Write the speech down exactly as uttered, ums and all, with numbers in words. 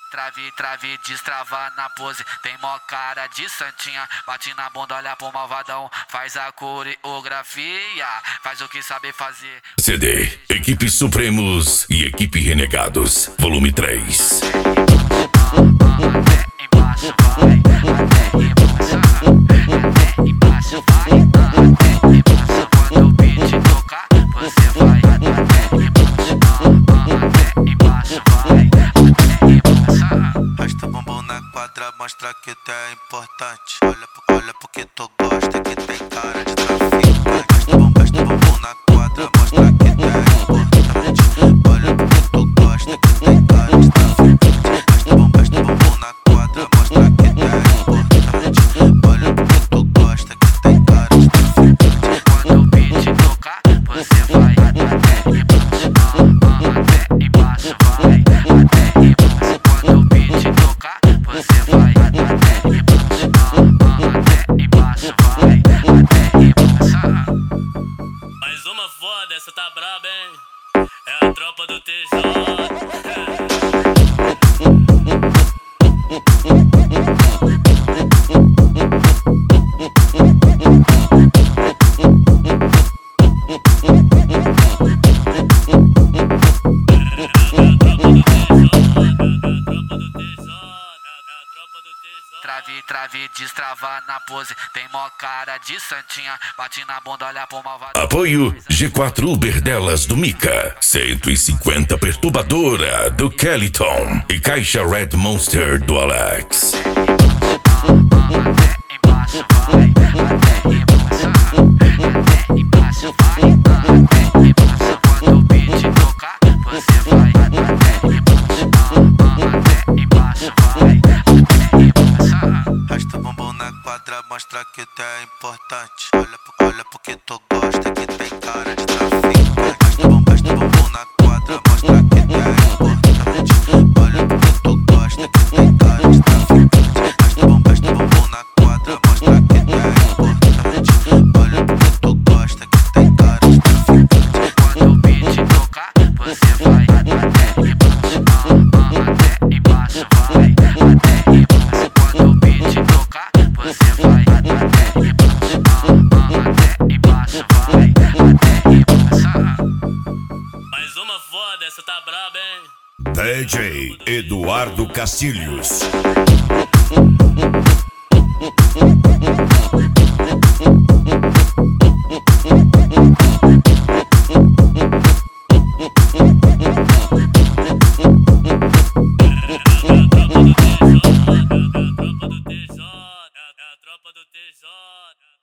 Trave, trave, destrava na pose. Tem mó cara de santinha. Bate na bunda, olha pro malvadão. Faz a coreografia. Faz o que sabe fazer. C D, Equipe Supremos e Equipe Renegados, volume três. Até embaixo vai, até embaixo, até embaixo vai, até embaixo. Quando o beat tocar, você vai até embaixo, até embaixo vai, até embaixo. Rasta o bumbum na quadra, mostra que tu é importante. Olha, olha porque tu gosta, que tem cara de traficante. Rasta o bumbum, rasta o bumbum na quadra, mostra que tu é importante. Olha porque tu gosta, que tem cara de traficante. Rasta o bumbum, rasta o bumbum na quadra, mostra que tu é importante. Olha porque tu gosta, que tem cara de traficante. Quando o beat tocar, você vai até embaixo, até embaixo vai, até embaixo. Quando o beat tocar, você vai até embaixo, até embaixo vai, até embaixo. Mais uma foda, essa tá braba, hein? É a tropa do T J. Trave, trave, destrava na pose. Tem mó cara de santinha. Bate na bunda, olha pro malvadão. Apoio G quatro Uber delas do Mika, cento e cinquenta Perturbadora do Kellyton e Caixa Red Monster do Alex. Até embaixo vai, até embaixo, até embaixo vai, até embaixo. Quando o beat tocar, você vai até embaixo, até embaixo vai, até embaixo. Rasta o bumbum na quadra, mostra que tu é importante. Olha, olha porque tu gosta, que tem cara de traficante. Rasta o bumbum, rasta o bumbum na quadra, mostra que tu é importante. Olha porque tu gosta, que tem cara de traficante. Rasta o bumbum, rasta o bumbum na quadra, mostra que tu é importante. Olha porque tu gosta, que tem cara de traficante. Quando o beat tocar, você vai até embaixo, até embaixo vai, até embaixo. Quando o beat tocar, você vai até embaixo, até embaixo vai, até embaixo. Mais uma foda, essa tá braba, hein? D J Eduardo Castilhos. É a tropa do T J.